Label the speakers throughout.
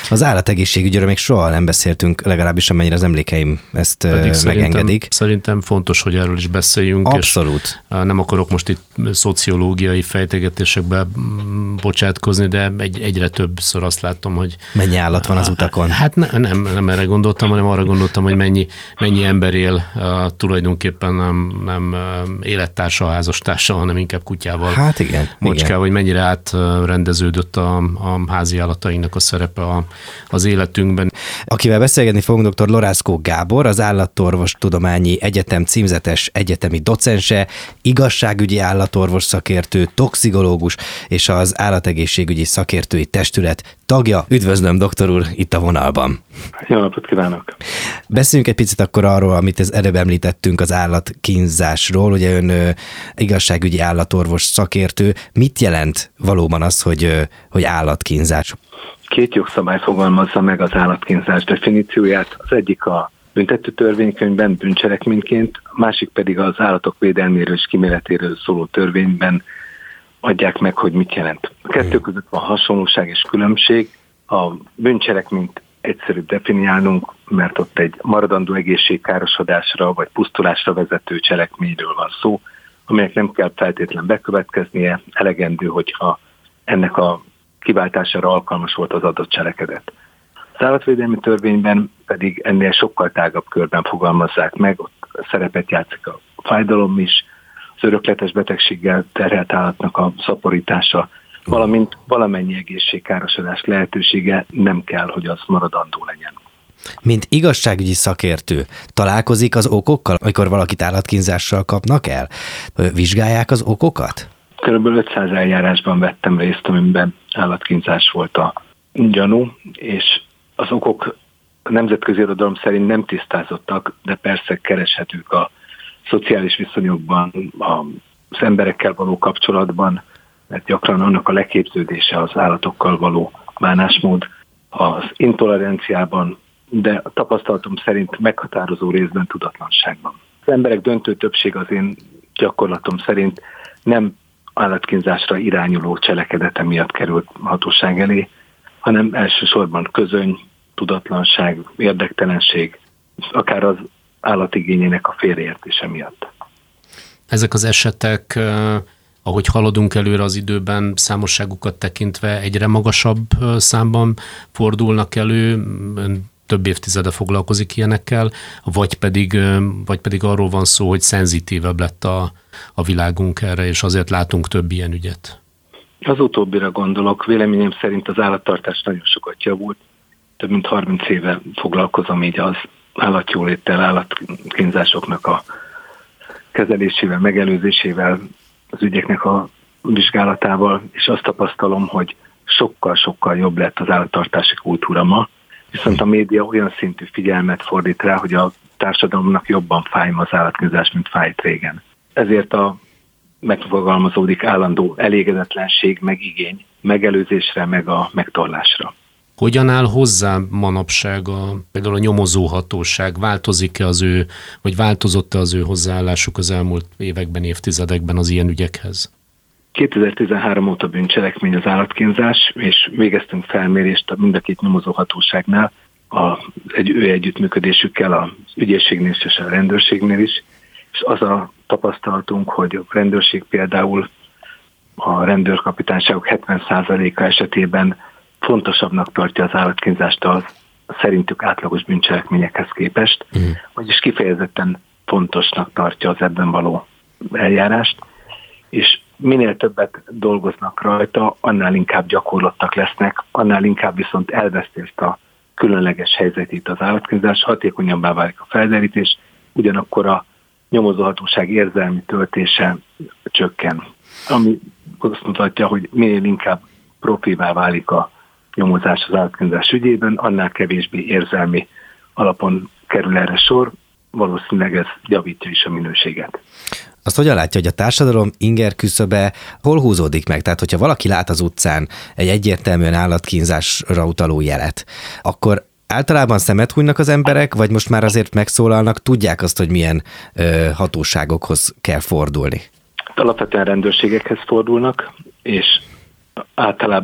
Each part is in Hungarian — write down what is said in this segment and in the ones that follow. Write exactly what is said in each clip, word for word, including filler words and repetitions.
Speaker 1: Az állategészségügyről még soha nem beszéltünk, legalábbis amennyire az emlékeim ezt Pedig megengedik.
Speaker 2: Szerintem, szerintem fontos, hogy erről is beszéljünk.
Speaker 1: Abszolút.
Speaker 2: És nem akarok most itt szociológiai fejtegetésekbe bocsátkozni, de egy, egyre többször azt látom, hogy...
Speaker 1: Mennyi állat van az utakon?
Speaker 2: Hát ne, nem, nem erre gondoltam, hanem arra gondoltam, hogy mennyi, mennyi ember él tulajdonképpen nem, nem élettársa, házastársa, hanem inkább kutyával,
Speaker 1: hát igen,
Speaker 2: macskával, hogy mennyire átrendeződött a, a házi állatainknak a szerepe a, az életünkben.
Speaker 1: Akivel beszélgetni fogunk, dr. Lorászkó Gábor, az Állatorvostudományi Egyetem címzetes egyetemi docense, igazságügyi állatorvos szakértő, toxikológus és az Állategészségügyi Szakértői Testület tagja. Üdvözlöm, doktor úr, itt a vonalban.
Speaker 3: Jó napot kívánok!
Speaker 1: Beszéljünk egy picit akkor arról, amit az előbb említettünk, az állatkínzásról. Ugye ön ö, igazságügyi állatorvos szakértő. Mit jelent valóban az, hogy, ö, hogy állatkínzás?
Speaker 3: Két jogszabály fogalmazza meg az állatkínzás definícióját. Az egyik a büntető törvénykönyvben bűncselekményként, a másik pedig az állatok védelméről és kíméletéről szóló törvényben adják meg, hogy mit jelent. A kettő között van hasonlóság és különbség. A bűncselekményt egyszerűbb definiálnunk, mert ott egy maradandó egészségkárosodásra vagy pusztulásra vezető cselekményről van szó, amelyek nem kell feltétlen bekövetkeznie, elegendő, hogyha ennek a kiváltására alkalmas volt az adott cselekedet. Az állatvédelmi törvényben pedig ennél sokkal tágabb körben fogalmazzák meg, ott szerepet játszik a fájdalom is, az örökletes betegséggel terhelt állatnak a szaporítása, valamint valamennyi egészségkárosodás lehetősége nem kell, hogy az maradandó legyen.
Speaker 1: Mint igazságügyi szakértő találkozik az okokkal, amikor valakit állatkínzással kapnak el? Vizsgálják az okokat?
Speaker 3: Körülbelül ötszáz eljárásban vettem részt, amiben állatkínzás volt a gyanú, és az okok a nemzetközi irodalom szerint nem tisztázottak, de persze kereshetők a szociális viszonyokban, az emberekkel való kapcsolatban, mert gyakran annak a leképződése az állatokkal való bánásmód, az intoleranciában, de a tapasztalatom szerint meghatározó részben tudatlanságban. Az emberek döntő többség az én gyakorlatom szerint nem állatkínzásra irányuló cselekedete miatt került hatóság elé, hanem elsősorban közöny, tudatlanság, érdektelenség, akár az állatigényének a félreértése miatt.
Speaker 2: Ezek az esetek, ahogy haladunk előre az időben, számosságukat tekintve egyre magasabb számban fordulnak elő, több évtizede foglalkozik ilyenekkel, vagy pedig, vagy pedig arról van szó, hogy szenzitívebb lett a, a világunk erre, és azért látunk több ilyen ügyet.
Speaker 3: Az utóbbira gondolok, véleményem szerint az állattartás nagyon sokat javult. Több mint harminc éve foglalkozom így az állatjóléttel, állatkínzásoknak a kezelésével, megelőzésével, az ügyeknek a vizsgálatával, és azt tapasztalom, hogy sokkal-sokkal jobb lett az állattartási kultúra ma, viszont a média olyan szintű figyelmet fordít rá, hogy a társadalomnak jobban fáj az állatkínzás, mint fájt régen. Ezért a megfogalmazódik állandó elégedetlenség, meg igény megelőzésre, meg a megtorlásra.
Speaker 2: Hogyan áll hozzá manapság a, például a nyomozóhatóság? Változik-e az ő, vagy változott-e az ő hozzáállásuk az elmúlt években, évtizedekben az ilyen ügyekhez?
Speaker 3: kétezer-tizenhárom óta bűncselekmény az állatkínzás, és végeztünk felmérést mind a két nyomozóhatóságnál, a, egy ő együttműködésükkel az ügyészségnél és a rendőrségnél is, és az a tapasztalatunk, hogy a rendőrség például a rendőrkapitányságok hetven százaléka esetében fontosabbnak tartja az állatkínzást az szerintük átlagos bűncselekményekhez képest, mm. vagyis kifejezetten fontosnak tartja az ebben való eljárást, és minél többet dolgoznak rajta, annál inkább gyakorlottak lesznek, annál inkább viszont elveszti ezt a különleges helyzetét az állatkínzás, hatékonyabbá válik a felderítés, ugyanakkor a nyomozóhatóság érzelmi töltése csökken. Ami azt mutatja, hogy minél inkább profivá válik a nyomozás az állatkínzás ügyében, annál kevésbé érzelmi alapon kerül erre sor, valószínűleg ez javítja is a minőséget.
Speaker 1: Azt hogyan látja, hogy a társadalom inger küszöbe hol húzódik meg? Tehát, hogyha valaki lát az utcán egy egyértelműen állatkínzásra utaló jelet, akkor általában szemet hunynak az emberek, vagy most már azért megszólalnak, tudják azt, hogy milyen ö, hatóságokhoz kell fordulni?
Speaker 3: Alapvetően rendőrségekhez fordulnak, és általában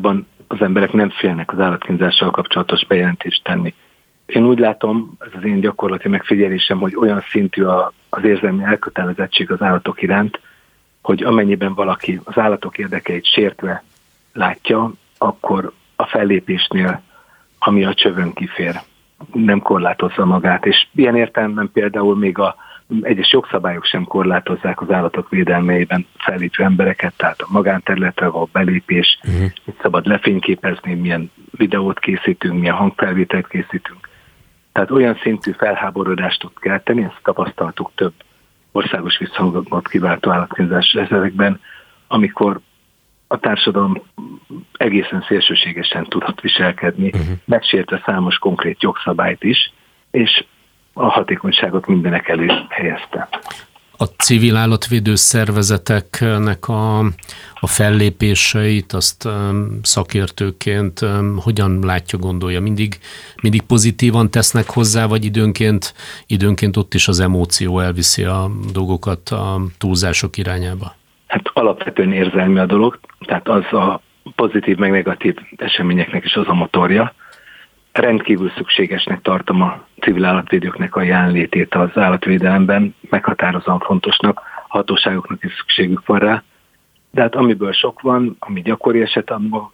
Speaker 3: az emberek nem félnek az állatkínzással kapcsolatos bejelentést tenni. Én úgy látom, ez az én gyakorlati megfigyelésem, hogy olyan szintű a, az érzelmi elkötelezettség az állatok iránt, hogy amennyiben valaki az állatok érdekeit sértve látja, akkor a fellépésnél, ami a csövön kifér, nem korlátozza magát. És ilyen értelemben például még a egyes jogszabályok sem korlátozzák az állatok védelmeiben fellépő embereket, tehát a magánterületre való belépés, uh-huh. mit szabad lefényképezni, milyen videót készítünk, milyen hangfelvételt készítünk. Tehát olyan szintű felháborodást tud kelteni, ezt tapasztaltuk több országos visszhangot kiváltó állatkínzás esetekben, amikor a társadalom egészen szélsőségesen tudhat viselkedni, uh-huh. megsértve számos konkrét jogszabályt is, és a hatékonyságot mindenek elé helyezte.
Speaker 2: A civil állatvédő szervezeteknek a, a fellépéseit, azt um, szakértőként um, hogyan látja, gondolja? Mindig, mindig pozitívan tesznek hozzá, vagy időnként, időnként ott is az emóció elviszi a dolgokat a túlzások irányába?
Speaker 3: Hát alapvetően érzelmi a dolog, tehát az a pozitív meg negatív eseményeknek is az a motorja. Rendkívül szükségesnek tartom a civil állatvédőknek a jelenlétét az állatvédelemben, meghatározóan fontosnak, hatóságoknak is szükségük van rá, de hát amiből sok van, ami gyakori eset, abban,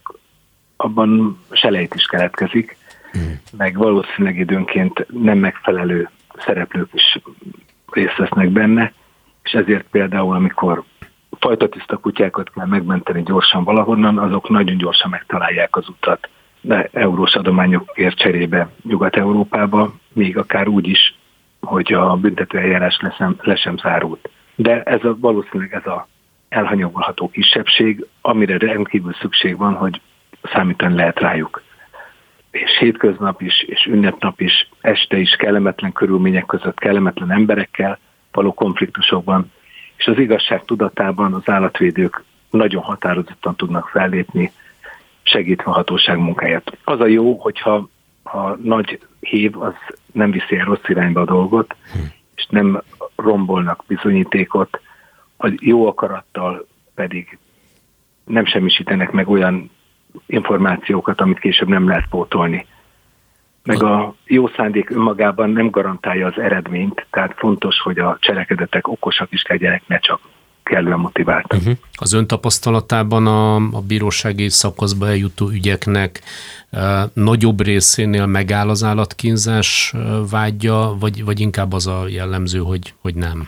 Speaker 3: abban selejt is keletkezik, mm. meg valószínűleg időnként nem megfelelő szereplők is részt vesznek benne, és ezért például, amikor fajtatiszta kutyákat kell megmenteni gyorsan valahonnan, azok nagyon gyorsan megtalálják az utat, de eurós adományokért cserébe Nyugat-Európába, még akár úgy is, hogy a büntetőeljárás le, le sem zárult. De ez a, valószínűleg ez a elhanyagolható kisebbség, amire rendkívül szükség van, hogy számítani lehet rájuk. És hétköznap is, és ünnepnap is, este is kellemetlen körülmények között, kellemetlen emberekkel való konfliktusokban, és az igazság tudatában az állatvédők nagyon határozottan tudnak fellépni, segítve a hatóság munkáját. Az a jó, hogyha a nagy hév az nem viszi el rossz irányba a dolgot, és nem rombolnak bizonyítékot, a jó akarattal pedig nem semmisítenek meg olyan információkat, amit később nem lehet pótolni. Meg a jó szándék önmagában nem garantálja az eredményt, tehát fontos, hogy a cselekedetek okosak is legyenek, ne csak kellően motiváltak. Uh-huh.
Speaker 2: Az ön tapasztalatában a, a bírósági szakaszba eljutó ügyeknek e, nagyobb részénél megáll az állatkínzás vágya, vagy, vagy inkább az a jellemző, hogy, hogy nem?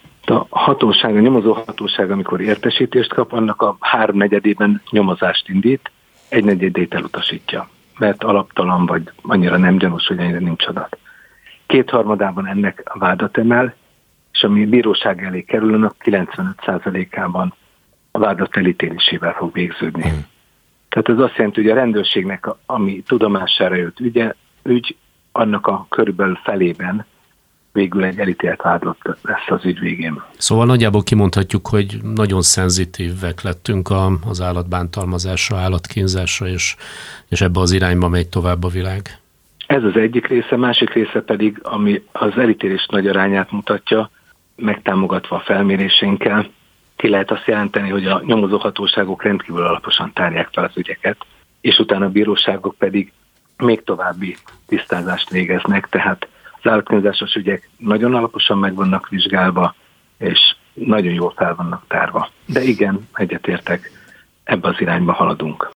Speaker 3: A hatóság, a nyomozó hatóság, amikor értesítést kap, annak a háromnegyedében nyomozást indít, egy negyedét elutasítja, mert alaptalan vagy annyira nem gyanús, hogy ennyire nincs adat. Kétharmadában ennek a vádat emel, és ami bíróság elé kerül, annak kilencvenöt százalékában a vádat elítélésével fog végződni. Mm. Tehát ez azt jelenti, hogy a rendőrségnek, ami tudomására jött ügye, ügy, annak a körülbelül felében végül egy elítélt vádlott lesz az ügy végén.
Speaker 2: Szóval nagyjából kimondhatjuk, hogy nagyon szenzitívek lettünk a, az állatbántalmazásra, állatkínzásra, és, és ebbe az irányba megy tovább a világ.
Speaker 3: Ez az egyik része, másik része pedig, ami az elítélés nagy arányát mutatja, megtámogatva a felméréseinkkel, ki lehet azt jelenteni, hogy a nyomozóhatóságok rendkívül alaposan tárják fel az ügyeket, és utána a bíróságok pedig még további tisztázást végeznek, tehát az állatkínzásos ügyek nagyon alaposan meg vannak vizsgálva, és nagyon jól fel vannak tárva. De igen, egyetértek, ebbe az irányba haladunk.